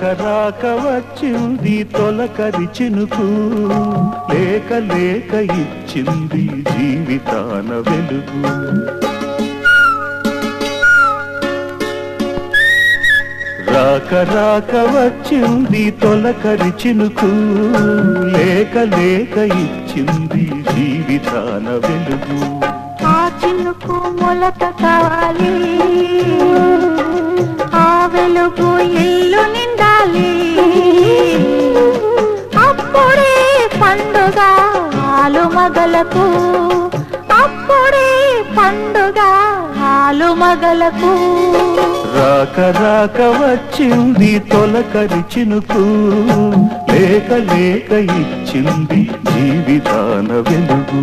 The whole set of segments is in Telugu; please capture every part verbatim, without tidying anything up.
రాక వచ్చింది తొలకరి చినుకు, లేక లేక ఇచ్చింది జీవితాన వెలుగు. రాక రాక వచ్చింది తొలకరి చినుకు, లేక లేక ఇచ్చింది జీవితాన వెలుగు. ఆ చినుకు మొలక కావాలి, ఆ వెలుగు ఇల్లు నిండాలి. అప్పుడే పండుగ ఆలు మగలకు, అప్పుడే పండుగ ఆలు మగలకు. రాక రాక వచ్చింది తొలకరి చినుకు, లేక లేక ఇచ్చింది జీవితాన వెలుగు.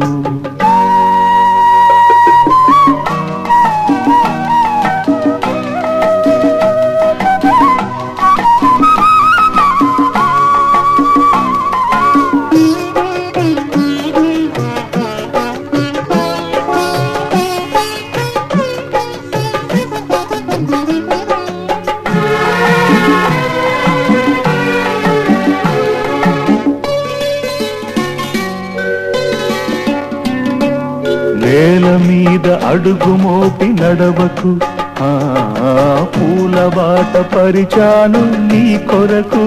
నేల మీద అడుగు మోపి నడవకు, ఆ పూల బాట పరిచాను నీ కొరకు.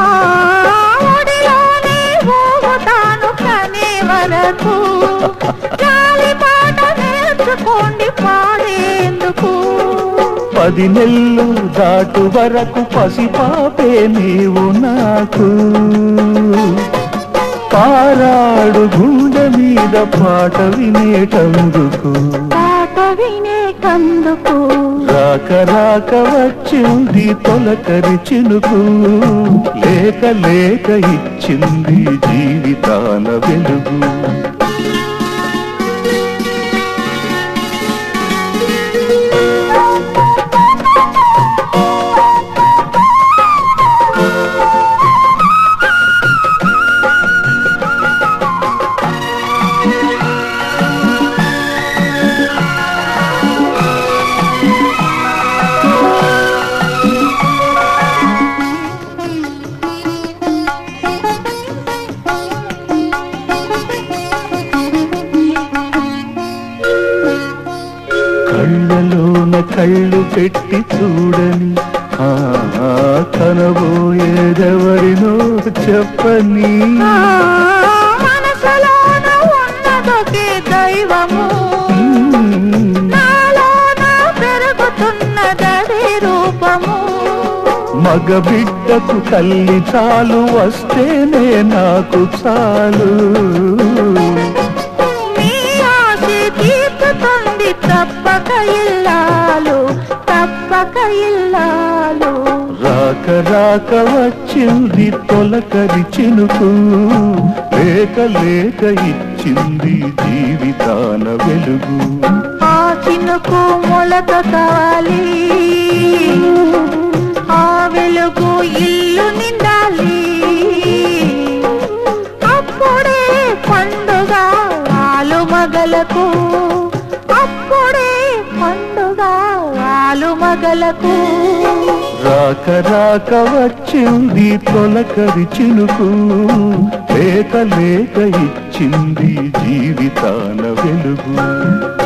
వరకు గాలి పాట నేర్చుకోండి పాడేందుకు. పది నెల్లు దాటు వరకు పసిపాపే నీవు నాకు, పారాడు గుండె మీద పాట వినేటందుకు, పాట వినేటందుకు. రాక రాక వచ్చింది తొలకరి చినుకు, లేక లేక ఇచ్చింది జీవితాన వెలుగు. కళ్ళలోన కళ్ళు పెట్టి చూడని, ఆ కనబోయేదెవరినో చెప్పని. మనసులోన ఉన్నదొకే దైవము, నాలోన పెరుగుతున్నదది రూపము. మగ బిడ్డకు తల్లి చాలు, వస్తేనే నాకు చాలు. తప్పక ఇల్లాలు, తప్పక ఇల్లాలు. రాక రాక వచ్చింది తొలకరి చినుకు, లేక లేక ఇచ్చింది జీవితాన వెలుగు. ఆ చినుకు మొలక కావాలి, ఆ వెలుగు ఇల్లు నిండాలి. అప్పుడే పండుగ ఆలు మగలకు, అప్పుడే పండుగ ఆలు మగలకు. రాక రాక వచ్చింది తొలకరి చినుకు, లేక లేక ఇచ్చింది జీవితాన వెలుగు.